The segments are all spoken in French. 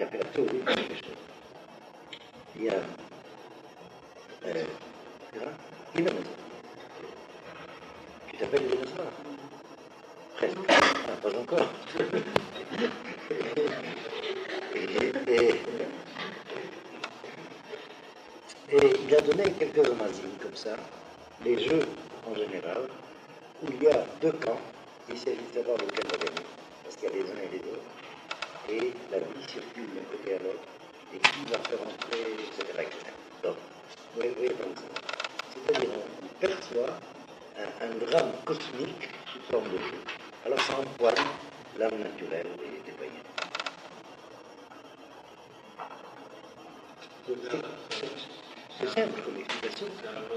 a fait la théorie de quelque chose. Il y a les dinosaures. Tu t'appelles les dinosaures? Presque. Ah, pas encore. Et il a donné quelques amazines comme ça, les jeux en général, où il y a deux camps, il s'agit de savoir lequel va gagner, parce qu'il y a les uns et les autres, et la vie circule d'un côté à l'autre, et qui va faire entrer, etc. Donc, vous voyez comme ça. C'est-à-dire, on perçoit un drame cosmique sous forme de jeu. Alors ça empoigne l'âme naturelle des païens. C'est simple comme explication.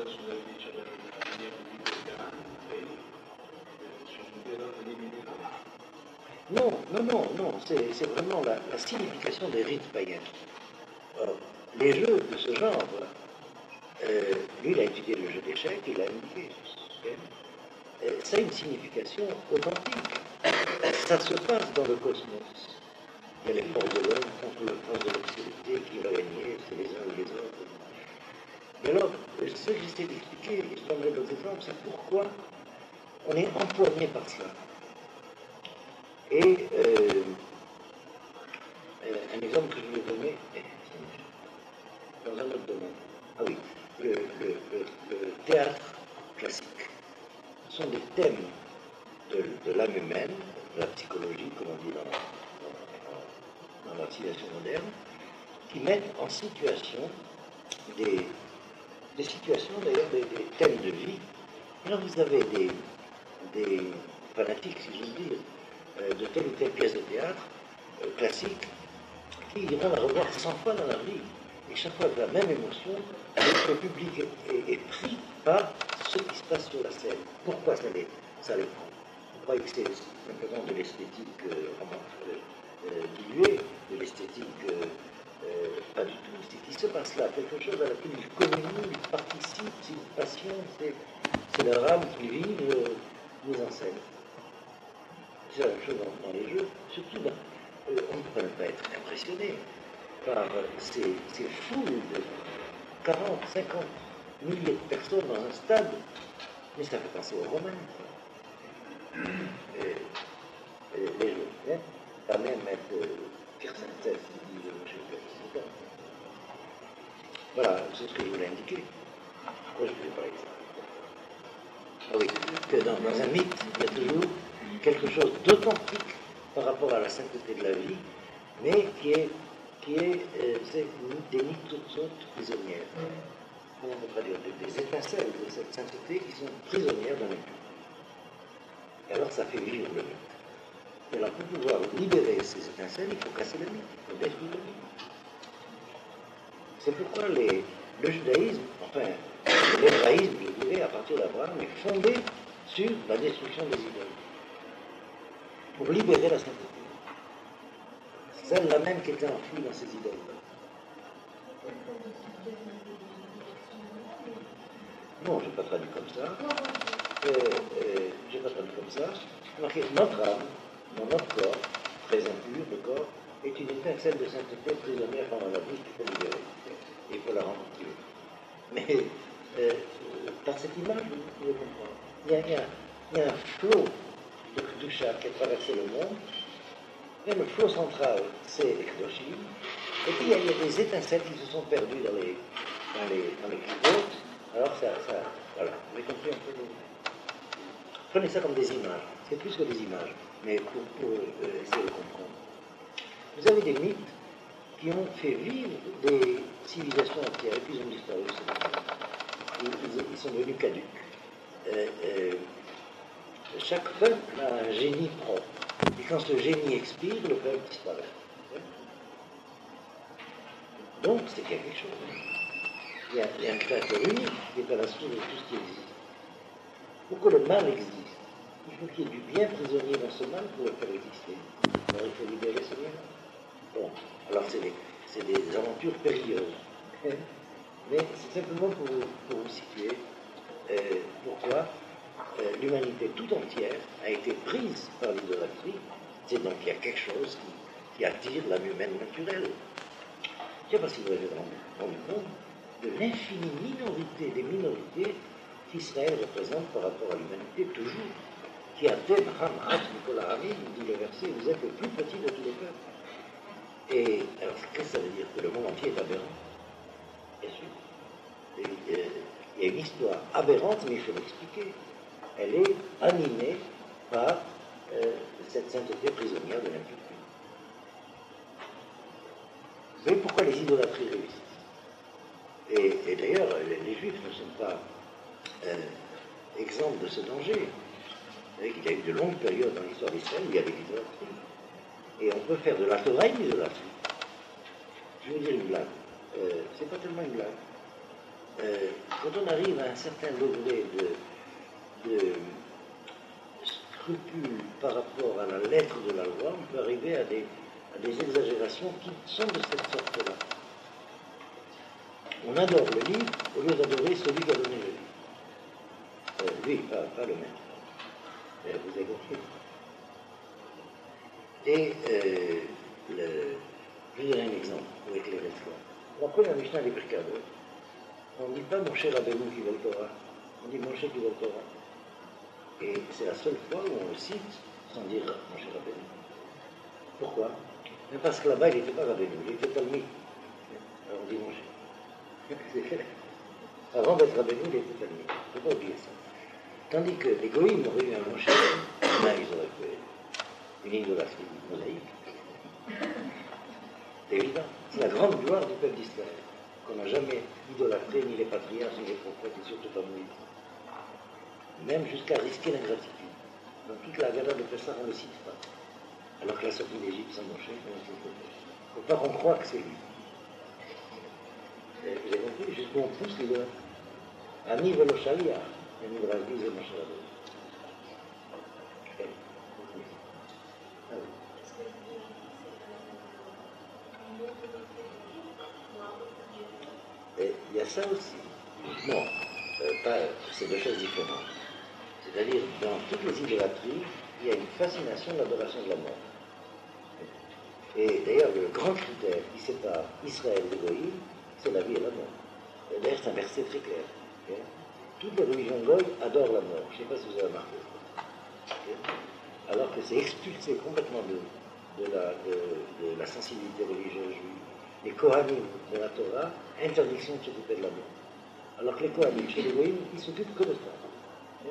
Non, c'est vraiment la signification des rites païens. Les jeux de ce genre, lui il a étudié le jeu d'échecs, il a indiqué. Ça a une signification authentique. Ça se passe dans le cosmos. Il y a les forces de l'homme contre les forces de l'obscurité qui va gagner, c'est les uns ou les autres. Et alors, ce que j'essaie d'expliquer, et je donnerai d'autres exemples, c'est pourquoi on est empoigné par cela. Et un exemple que je voulais donner, dans un autre domaine. Ah oui, le théâtre classique. Ce sont des thèmes de l'âme humaine, de la psychologie, comme on dit dans la civilisation moderne, qui mettent en situation des situations, d'ailleurs, des thèmes de vie. Alors vous avez des fanatiques, si j'ose dire, de telle ou telle pièce de théâtre classique, qui iront la revoir 100 fois dans leur vie. Et chaque fois avec la même émotion, le public est pris par ce qui se passe sur la scène. Pourquoi ça les prend? Vous croyez que c'est simplement de l'esthétique diluée, de l'esthétique pas du tout. C'est qu'il se passe là quelque chose à laquelle ils communient, ils participent, c'est une passion, c'est leur âme qui vivent, mise en scène. C'est la même chose dans les jeux, surtout on ne peut pas être impressionné par ces foules de 40, 50 milliers de personnes dans un stade, mais ça fait penser aux Romains. Les jeux, hein, pas même être Kirsenses, qui dit je sais pas. Voilà, c'est ce que je voulais indiquer. Pourquoi je voulais parler de ça? Ah oui, que dans un mythe, il y a toujours quelque chose d'authentique par rapport à la sainteté de la vie, mais qui est des mythosotes prisonnières. Comment on peut traduire? Des étincelles de cette sainteté qui sont prisonnières d'un mythe. Et alors ça fait vivre le mythe. Et alors pour pouvoir libérer ces étincelles, il faut casser le mythe, il faut détruire le mythe. C'est pourquoi le judaïsme, enfin l'hébraïsme, je dirais, à partir d'Abraham, est fondé sur la destruction des idoles. Pour libérer la sainteté. Celle-là même qui était enfouie dans ces idoles. Non, je n'ai pas traduit comme ça. Je n'ai pas traduit comme ça. Marqué, notre âme, dans notre corps, très impur, le corps, est une étincelle de sainteté prisonnière pendant la vie qu'il faut libérer. Et il faut la rendre pure. Mais par cette image, vous pouvez comprendre. Il y a un flot de Kedusha qui a traversé le monde. Et le flot central, c'est Ekdoshim. Et puis il y a des étincelles qui se sont perdues dans les clivotes. Alors voilà, vous avez compris un peu. Prenez ça comme des images. C'est plus que des images, mais pour essayer de comprendre. Vous avez des mythes qui ont fait vivre des civilisations entières, et puis ils ont disparu. Ils sont devenus caduques. Chaque peuple a un génie propre. Et quand ce génie expire, le peuple disparaît. Donc, c'est quelque chose. Il y a un créateur unique qui est à la source de tout ce qui existe. Pour que le mal existe, il faut qu'il y ait du bien prisonnier dans ce mal pour le faire exister. Alors, il faut libérer ce bien. Bon, alors c'est des aventures périlleuses. Mais c'est simplement pour vous situer pourquoi l'humanité tout entière a été prise par l'idolâtrie. C'est donc il y a quelque chose qui attire l'âme humaine naturelle. Je ne sais pas si vous avez rendu compte de l'infinie minorité des minorités qu'Israël représente par rapport à l'humanité, toujours. Qui Atem Hamrat Nicolas Hamid, dit le verset, vous êtes le plus petit de tous les peuples. Et alors, qu'est-ce que ça veut dire? Que le monde entier est aberrant? Bien sûr. Il y a une histoire aberrante, mais il faut l'expliquer. Elle est animée par cette sainteté prisonnière de l'impureté. Vous savez pourquoi les idolâtries réussissent? Et d'ailleurs, les Juifs ne sont pas exempts de ce danger. Vous savez qu'il y a eu de longues périodes dans l'histoire d'Israël où il y avait l'idolâtrie. Et on peut faire de la Torah une idolâtrie. Je vais vous dire une blague. C'est pas tellement une blague. Quand on arrive à un certain degré de scrupule par rapport à la lettre de la loi, on peut arriver à des exagérations qui sont de cette sorte-là. On adore le livre au lieu d'adorer celui qui a donné le livre. Lui, pas le maître. Vous avez compris. Et je vais donner un exemple pour éclairer cela. On prend la Mishnah des Pirkei. On ne dit pas mon cher Rabbeinu qui veut le Torah, on dit mon cher qui veut le Torah. Et c'est la seule fois où on le cite sans dire mon cher Rabbeinu. Pourquoi? Parce que là-bas il n'était pas Rabbeinu, il était Talmid. Alors on dit mon cher. Avant d'être Rabbeinu, il était Talmid. Il ne faut pas oublier ça. Tandis que les Goïms auraient eu un mon cher, là ils auraient fait une idolâtrie mosaïque. C'est évident. C'est la grande gloire du peuple d'Israël, qu'on n'a jamais idolâtré ni les patriarches, ni les prophètes, et surtout pas Moïse. Même jusqu'à risquer l'ingratitude. Dans toute la Haggadah de Pessah, on ne le cite pas. Alors que la sortie d'Égypte, sans Moshe, il ne faut pas qu'on croie que c'est lui. Vous avez compris? Jusqu'où on pousse l'idolâtrie. Ani velo shalia, le Midrash dit, c'est Moshe Rabbeinu. Et il y a ça aussi. Non, c'est deux choses différentes. C'est-à-dire, dans toutes les idolâtries, il y a une fascination de l'adoration de la mort. Et d'ailleurs, le grand critère qui sépare Israël de Goïm, c'est la vie et la mort. Et d'ailleurs, c'est un verset très clair. Okay? Toutes les religions Goï adorent la mort. Je ne sais pas si vous avez remarqué. Okay? Alors que c'est expulsé complètement de la sensibilité religieuse juive. Les Kohanim de la Torah, interdiction de s'occuper de la mort. Alors que les Kohanim, chez les Goïm, ils s'occupent que de ça.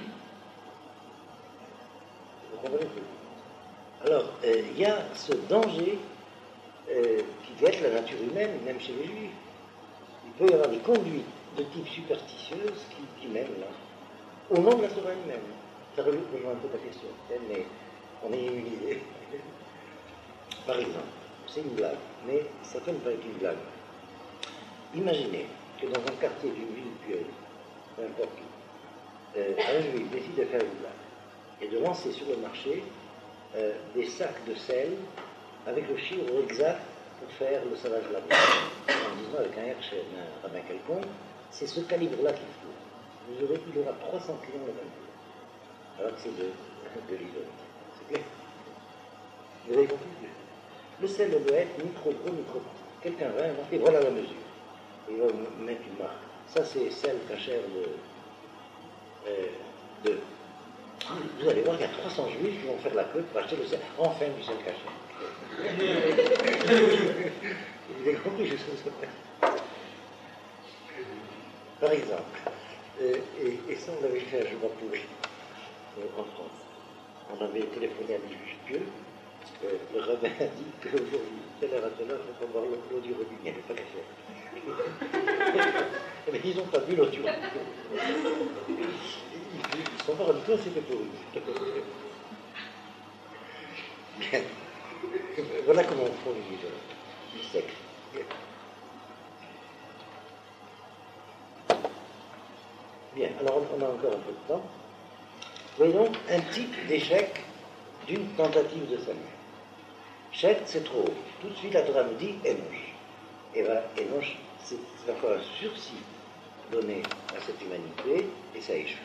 Vous comprenez tout? Alors, il y a ce danger qui doit être la nature humaine, même chez les Juifs. Il peut y avoir des conduites de type superstitieuse qui mènent là, au nom de la Torah elle-même. Ça rejoint un peu ta question, mais on est immunisé. Par exemple, c'est une blague, mais ça peut ne pas être une blague. Imaginez que dans un quartier d'une ville pieuse, peu importe où, un juif décide de faire une blague et de lancer sur le marché des sacs de sel avec le chiffre exact pour faire le salage de la viande. En disant avec un hercher, un rabbin quelconque, c'est ce calibre-là qu'il faut. Il aura 300 clients le même jour. Alors que c'est de l'idole. C'est clair? Vous avez compris? Le sel ne doit être ni trop gros ni trop petit. Quelqu'un va inventer, voilà la mesure. Et il va mettre une marque. Ça, c'est sel cachère de. Vous allez voir qu'il y a 300 juifs qui vont faire la queue pour acheter le sel. Enfin, du sel cachère. Vous avez compris, je sais ça. Par exemple, et ça, on l'avait fait un jour pourri en France. On avait téléphoné à des juifs pieux. Le rabbin a dit qu'aujourd'hui, telle heure à telle heure, il faut boire l'eau du robinet, il n'y avait pas cachère. Mais ils n'ont pas bu l'eau du robinet. Ils sont pas rendus compte, c'était pourri. Bien. Voilà comment on prend du sexe. Bien, alors on a encore un peu de temps. Voyons un type d'échec d'une tentative de salut. Chèque, c'est trop haut. Tout de suite, la Torah nous dit Enoch. Et voilà, Enoch, c'est encore un sursis donné à cette humanité, et ça échoue.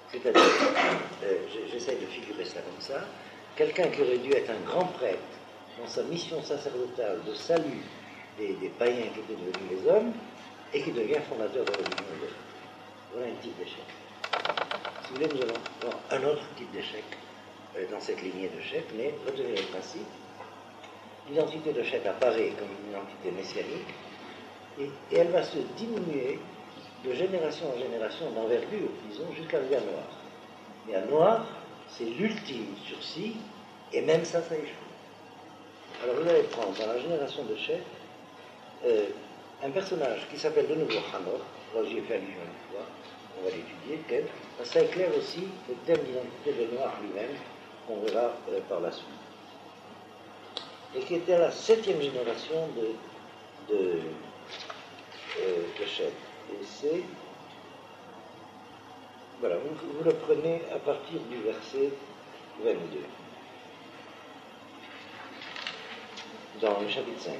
C'est-à-dire, j'essaie de figurer ça comme ça, quelqu'un qui aurait dû être un grand prêtre dans sa mission sacerdotale de salut des païens qui étaient devenus les hommes, et qui devient fondateur de la religion juive. Voilà un type d'échec. Si vous voulez, nous allons voir un autre type d'échec dans cette lignée de Chet, mais retenez le principe. L'identité de Chet apparaît comme une identité messianique, et elle va se diminuer de génération en génération d'envergure, disons, jusqu'arriver à Noir. Et à Noir, c'est l'ultime sursis, et même ça échoue. Alors vous allez prendre dans la génération de Chet un personnage qui s'appelle de nouveau Hanoch. Là j'y ai fait allusion une fois, on va l'étudier, ça éclaire aussi le thème d'identité de Noir lui-même, qu'on verra par la suite. Et qui était la 7e génération de Chet. Et c'est, voilà, vous le prenez à partir du verset 22, dans le chapitre 5.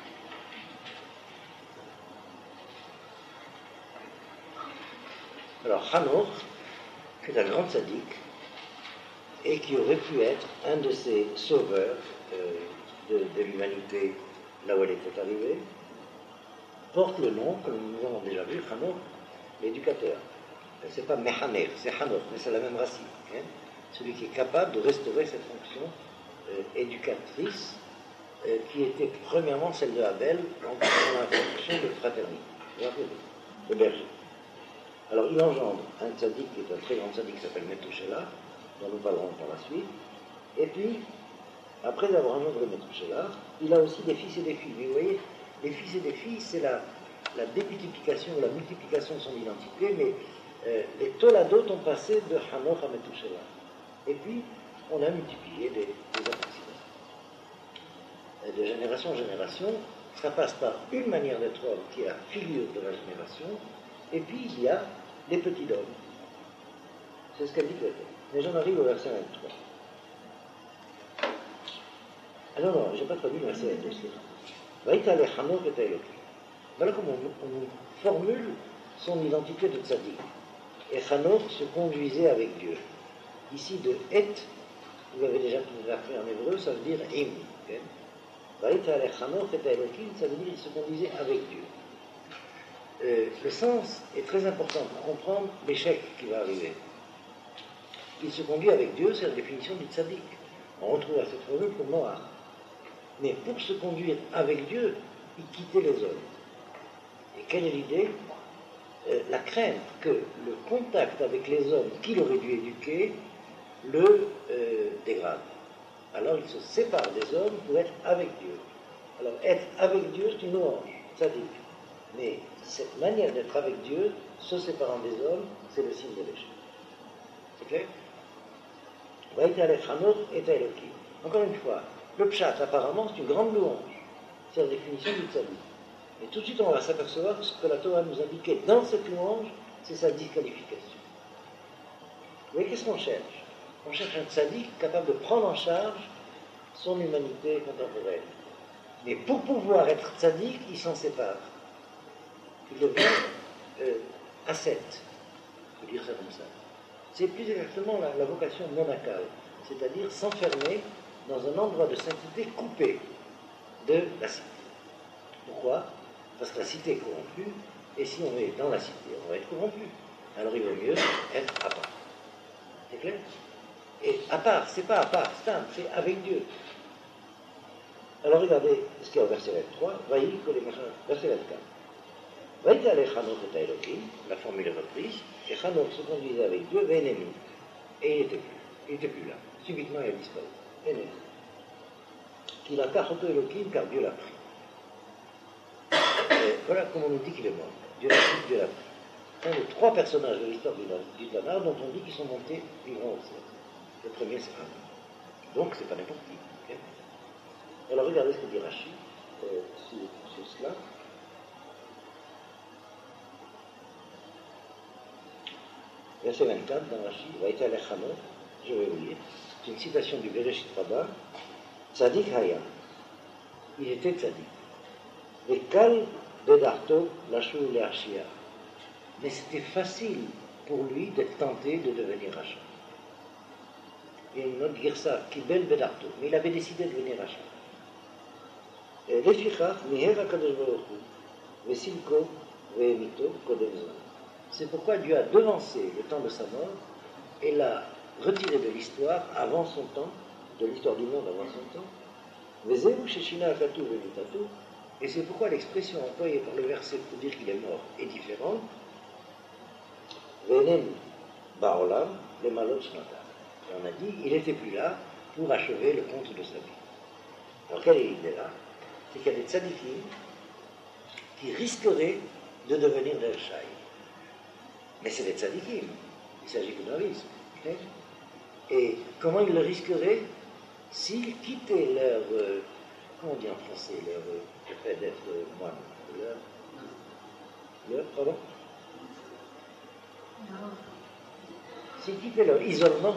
Alors, Hanoch, qui est un grand sadique, et qui aurait pu être un de ces sauveurs de l'humanité là où elle était arrivée, porte le nom, comme nous avons déjà vu, Hanoch, l'éducateur. C'est pas Mehaner, c'est Hanoch, mais c'est la même racine. Hein? Celui qui est capable de restaurer cette fonction éducatrice, qui était premièrement celle de Abel, dans la fonction de fraternité, de berger. Alors il engendre un tzaddik qui est un très grand tzaddik qui s'appelle Methuselah, dont nous parlerons par la suite, et puis, après avoir engendré Methuselah, il a aussi des fils et des filles. Mais vous voyez, les fils et des filles, c'est la démultiplication ou la multiplication de son identité, mais les toladot ont passé de Hanoch à Methuselah. Et puis, on a multiplié des approximations. De génération en génération, ça passe par une manière d'être homme qui est la figure de la génération, et puis il y a les petits hommes. C'est ce qu'elle dit peut-être. Mais j'en arrive au verset 23. Ah non, j'ai pas traduit le verset 22. Vaïta le Hanoch et Elohim. Voilà comment on formule son identité de tzaddik. Et Hanoch se conduisait avec Dieu. Ici, de et, vous l'avez déjà appris en hébreu, ça veut dire im. Vaïta le Hanoch et Elohim, ça veut dire qu'il se conduisait avec Dieu. Le sens est très important pour comprendre l'échec qui va arriver. Il se conduit avec Dieu, c'est la définition du tzaddik. On retrouve à cette formule pour Noah. Mais pour se conduire avec Dieu, il quittait les hommes. Et quelle est l'idée ? La crainte que le contact avec les hommes qu'il aurait dû éduquer le dégrade. Alors il se sépare des hommes pour être avec Dieu. Alors être avec Dieu, c'est une louange, tzaddik. Mais cette manière d'être avec Dieu, se séparant des hommes, c'est le signe de l'échec. C'est clair ? Encore une fois, le pshat, apparemment, c'est une grande louange. C'est la définition du tzaddik. Et tout de suite, on va s'apercevoir que ce que la Torah nous indiquait dans cette louange, c'est sa disqualification. Vous voyez, qu'est-ce qu'on cherche ? On cherche un tzaddik capable de prendre en charge son humanité contemporaine. Mais pour pouvoir être tzaddik, il s'en sépare. Il devient ascète, on peut dire ça comme ça. C'est plus exactement la vocation monacale, c'est-à-dire s'enfermer dans un endroit de sainteté coupé de la cité. Pourquoi ? Parce que la cité est corrompue, et si on est dans la cité, on va être corrompu. Alors il vaut mieux être à part. C'est clair ? Et à part, c'est pas à part, c'est avec Dieu. Alors regardez ce qu'il y a au verset 23, verset 24. Vaïta le Hanoch et Elohim, la formule est reprise, et Hanoch se conduisait avec Dieu, Vénémi. Et il n'était plus là. Subitement, il a disparu. Vénémi. Qu'il a cachoté Elohim, car Dieu l'a pris. Voilà comment on nous dit qu'il est mort. Dieu l'a pris, Dieu l'a pris. Un des 3 personnages de l'histoire du Tanakh dont on dit qu'ils sont montés vivants au ciel. Le premier, c'est Hanoch. Donc, c'est pas n'importe qui. Okay. Alors, regardez ce que dit Rashi sur cela. Verset 24 dans Rashi, Vaïta le Hanoch, je vais vous lire, c'est une citation du Bereshit Rabbah, Tzadik Haya, il était Tzadik. Vekal bedarto lachou le'achia. Mais c'était facile pour lui d'être tenté de devenir rachat. Il y a une autre girsa, Kibel bedarto, mais il avait décidé de devenir rachat. לפיכך מיהר הקדוש ברוך הוא וסילקו והמיתו קודם זמן. C'est pourquoi Dieu a devancé le temps de sa mort et l'a retiré de l'histoire avant son temps, de l'histoire du monde avant son temps. Vezeu sheshina akatu vemitatu. Et c'est pourquoi l'expression employée par le verset pour dire qu'il est mort est différente. Venem baolam le malot shnata. Et on a dit, il n'était plus là pour achever le compte de sa vie. Alors quelle est l'idée là? C'est qu'il y a des tzadikim qui risqueraient de devenir des Shai. Mais c'est des tzadikim, il s'agit que d'un risque. Okay? Et comment ils le risqueraient s'ils quittaient leur, comment on dit en français, leur fait d'être moine, leur, pardon? S'ils quittaient leur isolement,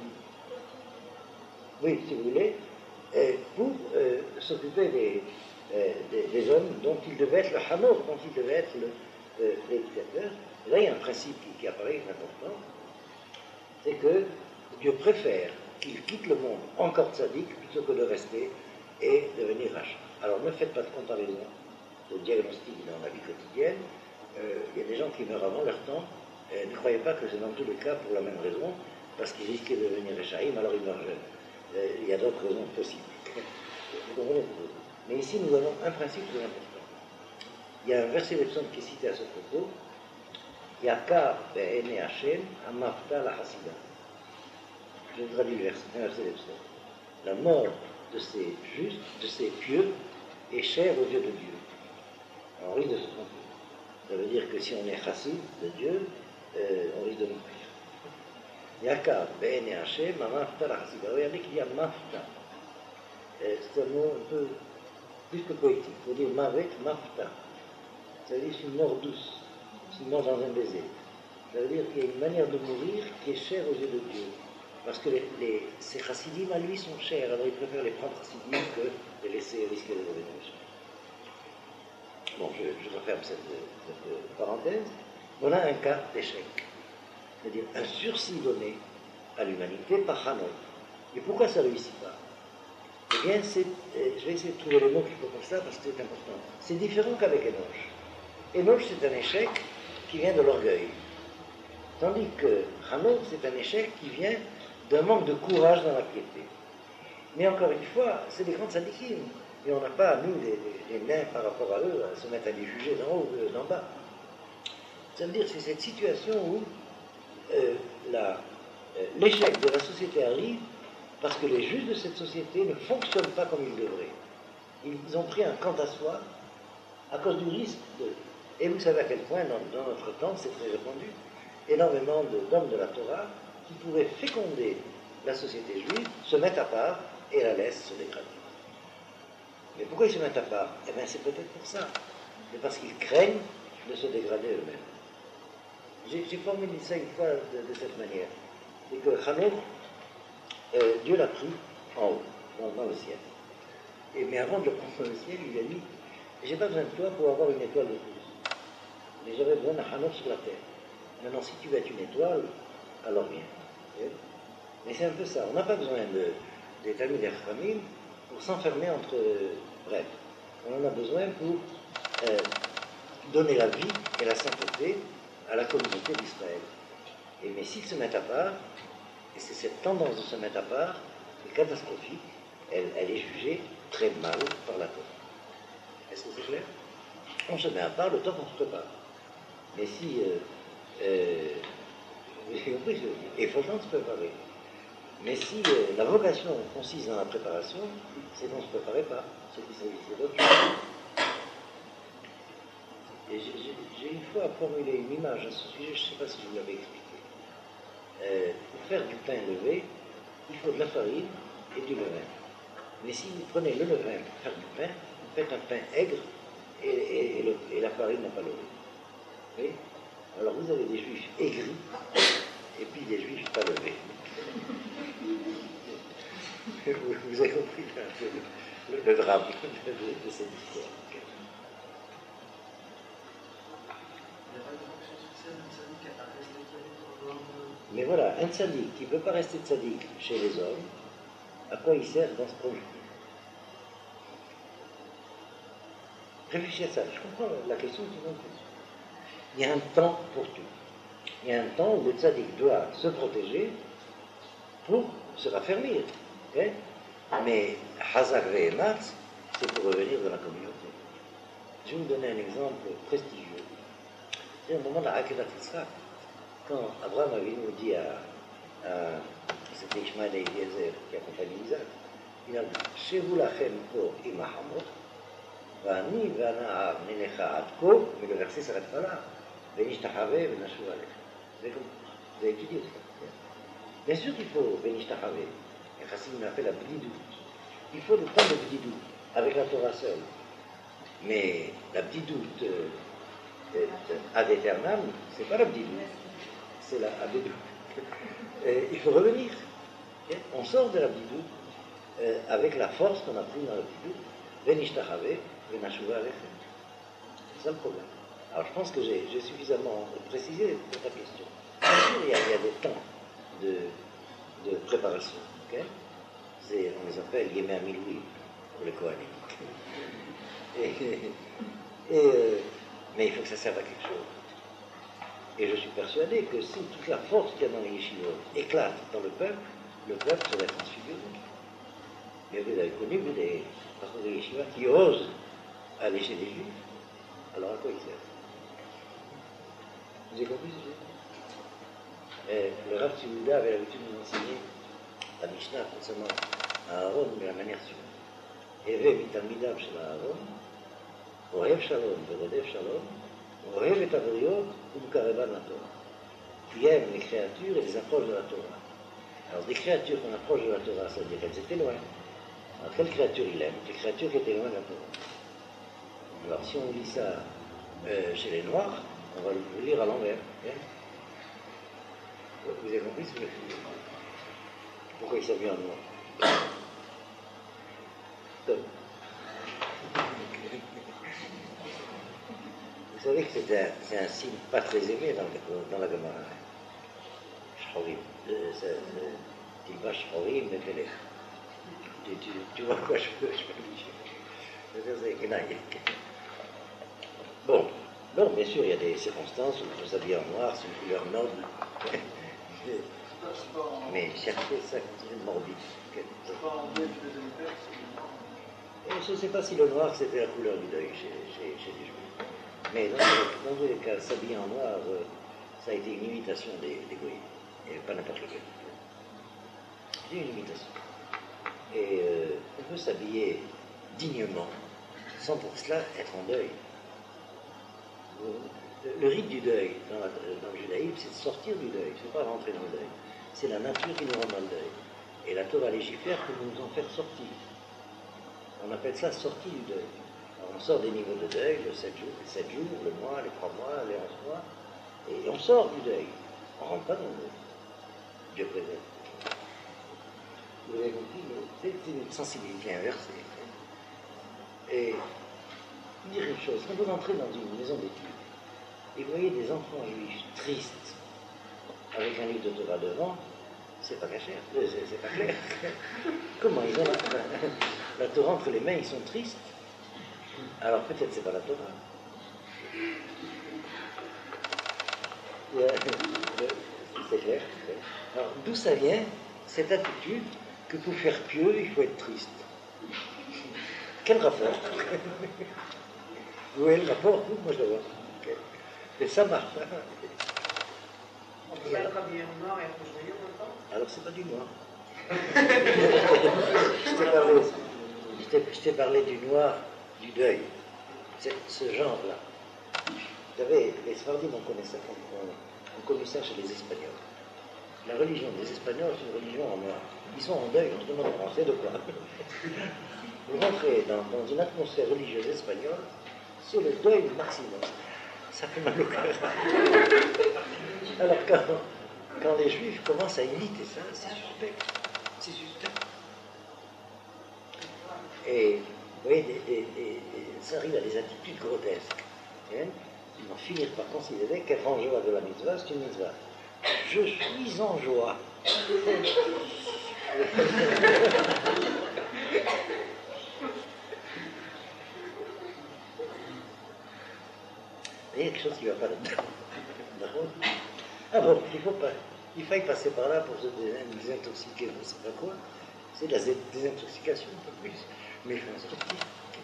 oui, si vous voulez, pour s'occuper des hommes dont il devait être le hamor, dont il devait être l'éducateur. Là, il y a un principe qui apparaît important, c'est que Dieu préfère qu'il quitte le monde encore tzaddik plutôt que de rester et devenir rachat. Alors ne faites pas de comparaison de diagnostic dans la vie quotidienne. Il y a des gens qui meurent avant leur temps. Ne croyez pas que c'est dans tous les cas pour la même raison, parce qu'ils risquaient de devenir réchaïm, alors ils meurent jeunes. Il y a d'autres raisons possibles. Vous comprenez? Mais ici, nous avons un principe très important. Il y a un verset de psaume qui est cité à ce propos. Yakar be'ene Hashem amafta la hasida. Je traduis le verset de psaume. La mort de ces justes, de ces pieux, est chère aux yeux de Dieu. Alors, on risque de se tromper. Ça veut dire que si on est chassid de Dieu, on risque de mourir. Yakar be'ene Hashem amafta la hasida. Regardez qu'il y a mafta. C'est un mot un peu plus que poétique. Il faut dire mavet mafta. Ça veut dire c'est une mort douce. C'est une mort dans un baiser. Ça veut dire qu'il y a une manière de mourir qui est chère aux yeux de Dieu. Parce que ces chassidim à lui sont chers, alors il préfère les prendre chassidim que de laisser risquer de devenir chers. Bon, je referme cette parenthèse. Voilà un cas d'échec. C'est-à-dire un sursis donné à l'humanité par Hanok. Et pourquoi ça ne réussit pas? Eh bien, je vais essayer de trouver le mot qu'il faut pour ça parce que c'est important. C'est différent qu'avec Enoch. Enoch, c'est un échec qui vient de l'orgueil. Tandis que Hanok, c'est un échec qui vient d'un manque de courage dans la piété. Mais encore une fois, c'est des grands tzadikim. Et on n'a pas, nous, les nains par rapport à eux, à se mettre à les juger d'en haut ou d'en bas. Ça veut dire que c'est cette situation où l'échec de la société arrive parce que les juges de cette société ne fonctionnent pas comme ils devraient. Ils ont pris un quant à soi à cause du risque de... Et vous savez à quel point, dans notre temps, c'est très répandu, énormément d'hommes de la Torah qui pourraient féconder la société juive, se mettent à part et la laissent se dégrader. Mais pourquoi ils se mettent à part? Eh bien, c'est peut-être pour ça. Mais parce qu'ils craignent de se dégrader eux-mêmes. J'ai formulé ça une fois de cette manière. C'est que Hanok, Dieu l'a pris en haut, dans le ciel. Mais avant de le prendre dans le ciel, il lui a dit, j'ai pas besoin de toi pour avoir une étoile de plus. Mais j'avais besoin d'un Hanok sur la terre. Maintenant, si tu veux être une étoile, alors viens. Mais c'est un peu ça. On n'a pas besoin des Talmid Chachamim pour s'enfermer entre... bref, on en a besoin pour donner la vie et la sainteté à la communauté d'Israël. Mais s'ils se mettent à part, et c'est cette tendance de se mettre à part, qui est catastrophique, elle est jugée très mal par la Torah. Est-ce que c'est clair? On se met à part, le temps on se prépare. Mais si... vous avez compris, il faut le temps de se préparer. Mais si la vocation consiste dans la préparation, c'est qu'on ne se préparait pas. C'est qu'il s'agissait d'autre chose. Et j'ai une fois formulé une image à ce sujet, je ne sais pas si je vous l'avais expliqué. Pour faire du pain levé, il faut de la farine et du levain. Mais si vous prenez le levain pour faire du pain, vous faites un pain aigre et la farine n'a pas levé. Oui? Alors vous avez des juifs aigris et puis des juifs pas levés. Vous avez compris le drame de cette histoire. Mais voilà, un tzaddik qui ne peut pas rester tzaddik chez les hommes, à quoi il sert dans ce projet? Réfléchis à ça. Je comprends la question que tu me poses. Il y a un temps pour tout. Il y a un temps où le tzaddik doit se protéger pour se raffermir. Okay? Mais Hazak Ve'ematz, c'est pour revenir dans la communauté. Je vais vous donner un exemple prestigieux. C'est au moment de la Akedat Yitzhak, quand Abraham Avinu dit c'était Ishmael et Eliezer qui accompagnaient Isaac, il a dit Shevu lachem ko imahamot, vani vana nenecha atko, mais le verset ne s'arrête pas là. Venishtachavé, venashuv alech. Vous avez étudié ça. Bien sûr qu'il faut Venishtachavé. Et Chassim l'appelle la bdidout. Il faut le temps de bdidout, avec la Torah seule. Mais la bdidout ad aeternam, c'est pas la bdidout, c'est la abdidout. Il faut revenir. Okay? On sort de la bdidout avec la force qu'on a pris dans la bdidout. Venishtachavé, venashuva alechem. C'est ça le problème. Alors je pense que j'ai suffisamment précisé pour ta question. Bien sûr, il y a des temps de préparation. Okay? On les appelle Yemei Miloui pour les Kohanim. Mais il faut que ça serve à quelque chose. Et je suis persuadé que si toute la force qu'il y a dans les yeshivot éclate dans le peuple serait transfiguré. Mais vous avez connu des pasteurs de yeshiva qui osent aller chez les juifs. Alors à quoi ils servent? Vous avez compris ce que le Rav Tzimouda avait l'habitude de nous enseigner la Mishnah concernant Aaron de la manière suivante. Heve mitamidav shel Aaron, ohev shalom, verodef shalom, ohev et avriot, umkareban la Torah. Il aime les créatures et les approches de la Torah. Alors des créatures qu'on approche de la Torah, ça veut dire qu'elles étaient loin. Alors quelle créature il aime? Les créatures qui étaient loin de la Torah. Alors si on lit ça chez les Noirs, on va le lire à l'envers. Hein? Vous avez compris ce que je veux dire? Pourquoi il s'habille en noir? Tom. Vous savez que c'est un signe pas très aimé dans la Gemara. Shchorim. Tilba Shchorim Metelech. Tu vois quoi je veux dire? Bon. Non, bien sûr, il y a des circonstances où il faut s'habiller en noir, c'est une couleur noble. Mais chercher ça continue morbide. Je ne sais pas si le noir c'était la couleur du deuil chez les Juifs. Mais dans tous les cas, s'habiller en noir, ça a été une imitation des goyim. Et pas n'importe lequel. C'est une imitation. Et on peut s'habiller dignement, sans pour cela être en deuil. Le rite du deuil dans le judaïsme, c'est de sortir du deuil, c'est pas rentrer dans le deuil. C'est la nature qui nous rend dans le deuil. Et la Torah légifère pour nous en faire sortir. On appelle ça sortie du deuil. Alors on sort des niveaux de deuil, le 7 jours, le mois, les 3 mois, les 11 mois, et on sort du deuil. On ne rentre pas dans le deuil. Dieu préserve. Vous avez compris, c'est une sensibilité inversée. Et dire une chose, quand vous entrez dans une maison d'études, et vous voyez des enfants juifs tristes, avec un livre de Torah devant, c'est pas caché, c'est pas clair. Comment ils ont la Torah entre les mains, ils sont tristes? Alors peut-être c'est pas la Torah. C'est clair. Alors d'où ça vient, cette attitude que pour faire pieux, il faut être triste? Quel rapport? Vous voyez le rapport? Moi je le vois. Okay. Et ça marche. On peut être habillé en noir et rouge en même temps? Alors c'est pas du noir. Je t'ai parlé du noir, du deuil. C'est ce genre-là. Vous savez, les Sfardim ont connu ça chez les Espagnols. La religion des Espagnols, c'est une religion en noir. Ils sont en deuil, on se demande en français de quoi. Vous rentrez dans une atmosphère religieuse espagnole, c'est le deuil maximum. Ça fait mal au cœur. Alors quand les Juifs commencent à imiter ça, c'est suspect. C'est suspect. Et vous voyez, ça arrive à des attitudes grotesques. Hein? Ils vont finir par considérer qu'être en joie de la mitzvah, c'est une mitzvah. Je suis en joie. Il y a quelque chose qui ne va pas là-dedans. Ah bon, il faille passer par là pour se désintoxiquer, je ne sais pas quoi. C'est de la désintoxication, un peu plus. Mais je pense que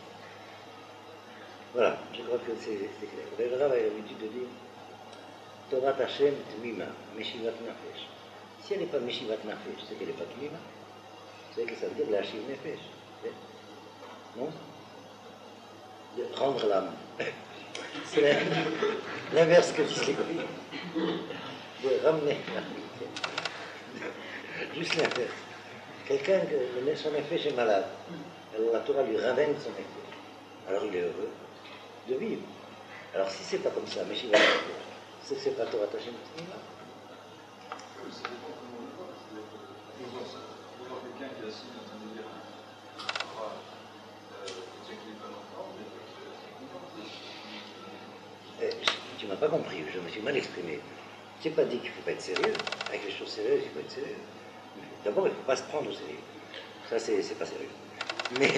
voilà, je crois que c'est clair. Le Rav a l'habitude de dire Torah Hashem Tmima, Meshivat Nafesh. Si elle n'est pas Meshivat Nafesh, c'est qu'elle n'est pas Tmima. C'est que ça veut dire la Shiv Nefesh. Non? De rendre l'âme. C'est l'inverse que disent les goyim. De ramener l'âme. Juste l'inverse. Quelqu'un, son Nefesh est malade. Alors la Torah lui ramène son Nefesh. Alors il est heureux de vivre. Alors si c'est pas comme ça, mais si c'est pas Torah Hashem Tmima. Quelqu'un qui a signé en train de dire tu m'as pas compris, je me suis mal exprimé. Je n'ai pas dit qu'il ne faut pas être sérieux. Avec les choses sérieuses, il faut être sérieux. D'abord, il ne faut pas se prendre au sérieux. Ça, c'est pas sérieux. Mais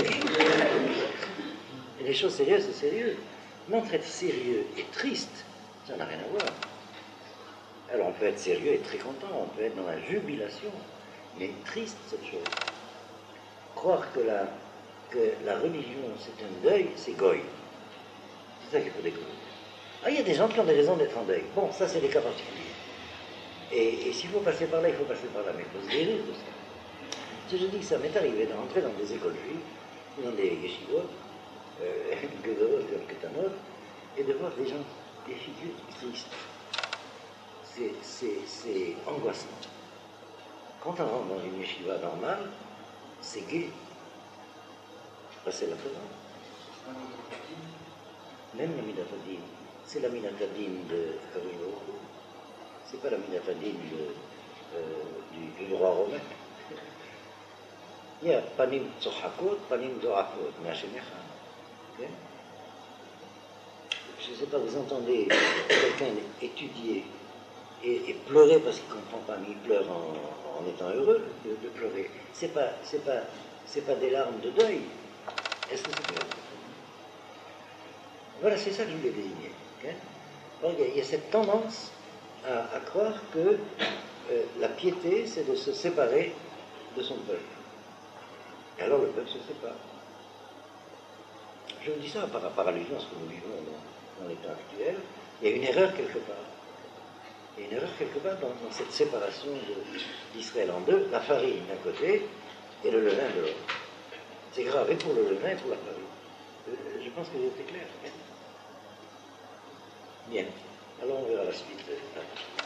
les choses sérieuses, c'est sérieux. Notre être sérieux et triste, ça n'a rien à voir. Alors on peut être sérieux et très content, on peut être dans la jubilation, mais triste cette chose. Croire que la religion c'est un deuil, c'est goy. C'est ça qu'il faut découvrir. Ah, il y a des gens qui ont des raisons d'être en deuil. Bon, ça c'est des cas particuliers. Et s'il faut passer par là, il faut passer par là, mais il faut se guérir de ça. Si je dis que ça m'est arrivé d'entrer dans des écoles juives, dans des yeshivot, et de voir des gens, des figures tristes. C'est angoissant. Quand on rentre dans une yeshiva normale, c'est gai. Ben, c'est la Torah. Même la Midatadine, c'est la Midatadine de Karino. C'est pas la Midatadine du droit romain. Il y a Panim Tzohakot, Panim Zohakot, mais Hashem Echad. Je ne sais pas, vous entendez quelqu'un étudier et pleurer parce qu'il ne comprend pas, mais il pleure en étant heureux de pleurer. C'est pas des larmes de deuil. Est-ce que c'est clair? Voilà, c'est ça que je voulais désigner. Donc, il y a cette tendance à croire que la piété, c'est de se séparer de son peuple. Et alors le peuple se sépare. Je vous dis ça par allusion à ce que nous vivons dans les temps actuels. Il y a une erreur quelque part. Il y a une erreur quelque part dans cette séparation d'Israël en deux, la farine d'un côté et le levain de l'autre. C'est grave, et pour le levain et pour la farine. Je pense que j'ai été clair. Bien. Alors on verra la suite.